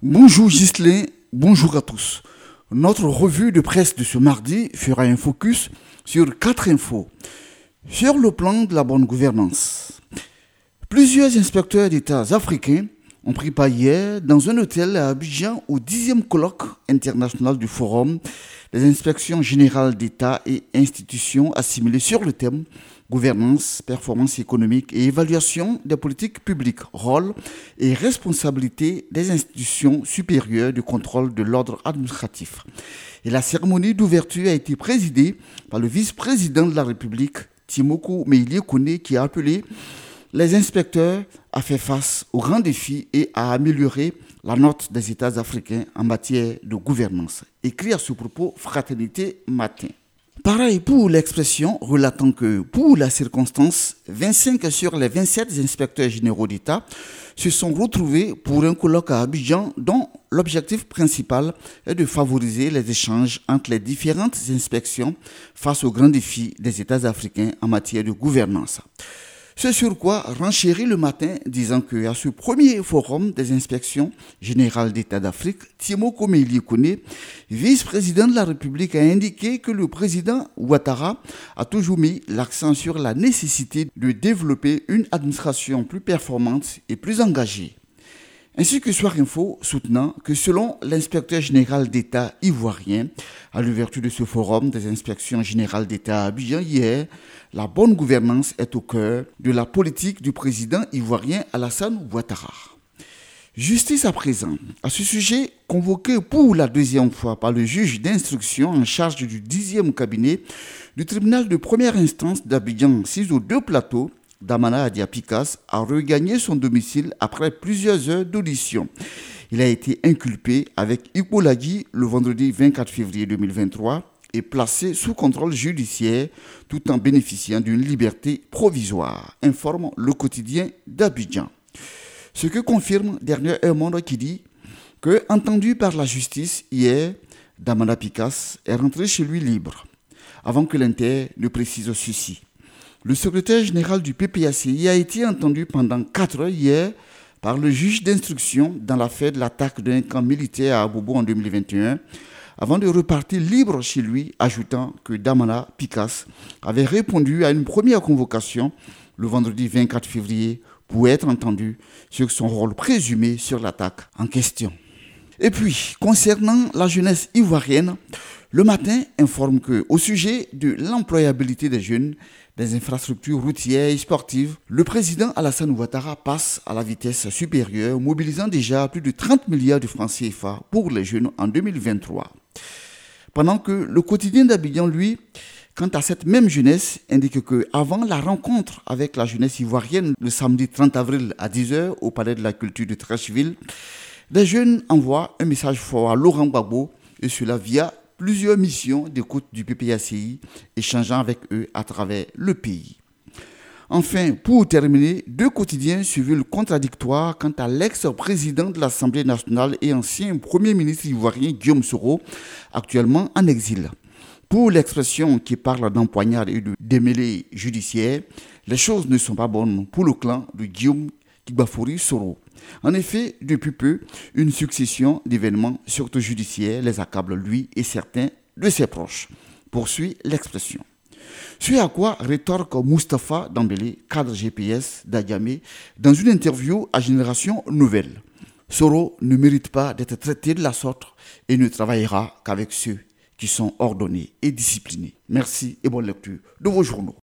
Bonjour Ghislain, bonjour à tous. Notre revue de presse de ce mardi fera un focus sur 4 infos. Sur le plan de la bonne gouvernance, plusieurs inspecteurs d'États africains ont pris part hier dans un hôtel à Abidjan au 10e colloque international du Forum des inspections générales d'État et institutions assimilées sur le thème gouvernance, performance économique et évaluation des politiques publiques, rôle et responsabilité des institutions supérieures de contrôle de l'ordre administratif. Et la cérémonie d'ouverture a été présidée par le vice-président de la République, Timoko Meïlie Koné, qui a appelé les inspecteurs à faire face aux grands défis et à améliorer la note des États africains en matière de gouvernance. Écrit à ce propos Fraternité Matin. Pareil pour l'expression relatant que, pour la circonstance, 25 sur les 27 inspecteurs généraux d'État se sont retrouvés pour un colloque à Abidjan dont l'objectif principal est de favoriser les échanges entre les différentes inspections face aux grands défis des États africains en matière de gouvernance. Ce sur quoi renchérit le matin, disant qu'à ce premier forum des inspections générales d'État d'Afrique, Timoko Meïlie Koné, vice-président de la République, a indiqué que le président Ouattara a toujours mis l'accent sur la nécessité de développer une administration plus performante et plus engagée. Ainsi que Soir Info soutenant que selon l'inspecteur général d'État ivoirien, à l'ouverture de ce forum des inspections générales d'État à Abidjan hier, la bonne gouvernance est au cœur de la politique du président ivoirien Alassane Ouattara. Justice à présent. À ce sujet, convoqué pour la deuxième fois par le juge d'instruction en charge du 10e cabinet du tribunal de première instance d'Abidjan, 6 aux 2 plateaux, Damana Adia-Picas a regagné son domicile après plusieurs heures d'audition. Il a été inculpé avec Hippolyte le vendredi 24 février 2023 et placé sous contrôle judiciaire tout en bénéficiant d'une liberté provisoire, informe le quotidien d'Abidjan. Ce que confirme dernier Un Monde qui dit que, entendu par la justice hier, Damana Picas est rentré chez lui libre, avant que l'Inter ne précise ceci. Le secrétaire général du PPACI a été entendu pendant 4 heures hier par le juge d'instruction dans l'affaire de l'attaque d'un camp militaire à Abobo en 2021, avant de repartir libre chez lui, ajoutant que Damana Picas avait répondu à une première convocation le vendredi 24 février pour être entendu sur son rôle présumé sur l'attaque en question. Et puis, concernant la jeunesse ivoirienne, le matin informe qu'au sujet de l'employabilité des jeunes, des infrastructures routières et sportives, le président Alassane Ouattara passe à la vitesse supérieure, mobilisant déjà plus de 30 milliards de francs CFA pour les jeunes en 2023. Pendant que le quotidien d'Abidjan, lui, quant à cette même jeunesse, indique qu'avant la rencontre avec la jeunesse ivoirienne le samedi 30 avril à 10h au Palais de la Culture de Treichville, des jeunes envoient un message fort à Laurent Gbagbo, et cela via plusieurs missions d'écoute du PPACI, échangeant avec eux à travers le pays. Enfin, pour terminer, 2 quotidiens suivirent contradictoires quant à l'ex-président de l'Assemblée nationale et ancien Premier ministre ivoirien Guillaume Soro, actuellement en exil. Pour l'expression qui parle d'empoignade et de démêlés judiciaires, les choses ne sont pas bonnes pour le clan de Guillaume Kibafori Soro. En effet, depuis peu, une succession d'événements, surtout judiciaires, les accable lui et certains de ses proches. Poursuit l'expression. Ce à quoi rétorque Moustapha Dambélé, cadre GPS d'Adiamé, dans une interview à Génération Nouvelle. Soro ne mérite pas d'être traité de la sorte et ne travaillera qu'avec ceux qui sont ordonnés et disciplinés. Merci et bonne lecture de vos journaux.